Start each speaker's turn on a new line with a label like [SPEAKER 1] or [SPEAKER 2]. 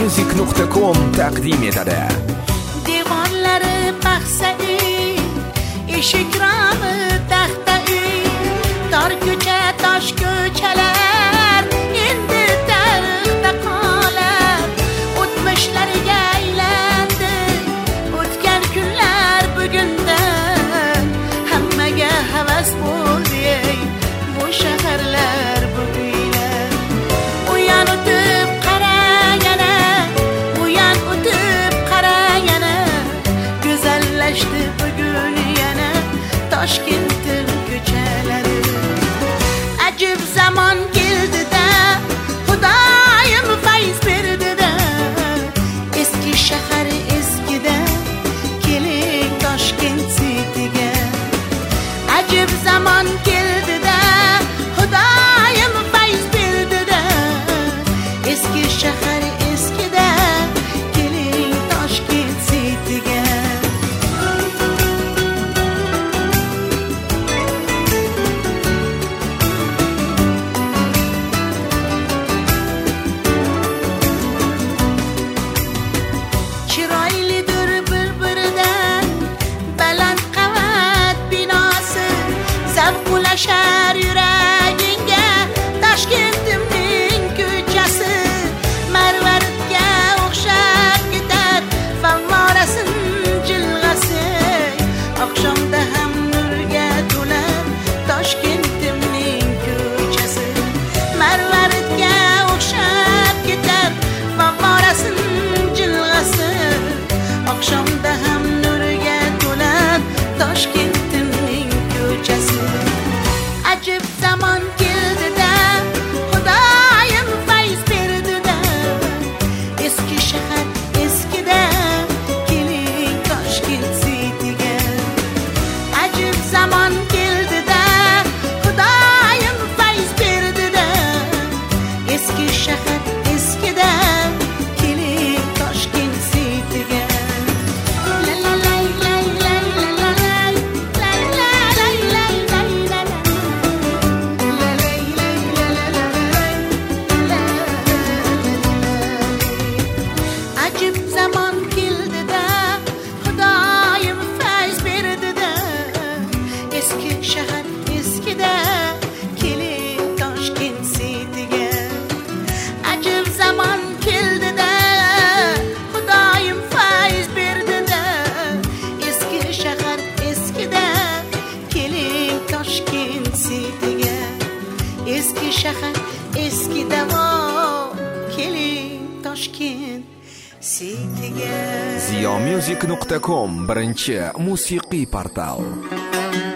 [SPEAKER 1] Ziyomusic.com taqdim etadi.
[SPEAKER 2] Devonlari paxsa-ey, eshik rami taxta-ey, tor ko'cha tosh ko'chalar endi tarixda qolar. O'tmishlariga aylandi o'tgan kunlar bugunda, hammaga havas bo'ldi ey bu shaharlar bu uylar. Uyan o'tib qaragana, uyan o'tib qaragana, go'zallashdi bugun yana Toshkentning ko'chalari. Ajib zamon keldi-da, Xudoyim fayz berdi-da, eski shahar eskida, keling Toshkent sitiga. Ajib zamon keldi-da, Xudoyim fayz berdi-da, eski shahar eskida, keling Toshkent sitiga. Chiroylidir bir-biridan baland qavat binosi, zavq ulashar yuragingga Toshkentimning ko'chasi. Marvaridga o'xshab ketar favvorasin jilg'asi, oqshomda ham nurga to'lar Toshkentimning ko'chasi. Marvaridga o'xshab ketar favvorasin jilg'asi, oqshomda ham nurga to'lar Toshkentimning ko'chasi. Ajib zamon keldi-da, Xudoyim fayz berdi-da, eski shahar eskida, keling Toshkent sitiga. Ajib zamon keldi-da, Xudoyim fayz berdi-da, eski shahar eskida, keling Toshkent sitiga. La la la la la la la la la la la la la la. Ajib zamon keldi-da, Xudoyim fayz berdi-da, eski shahar eskida, keling Toshkent sitiga. Ajib zamon keldi-da, Xudoyim fayz berdi-da, eski shahar eskida, keling Toshkent sitiga. Eski shahar eskida, keling Toshkent sitiga.
[SPEAKER 1] Ziyomusic.com birinchi musiqiy portal.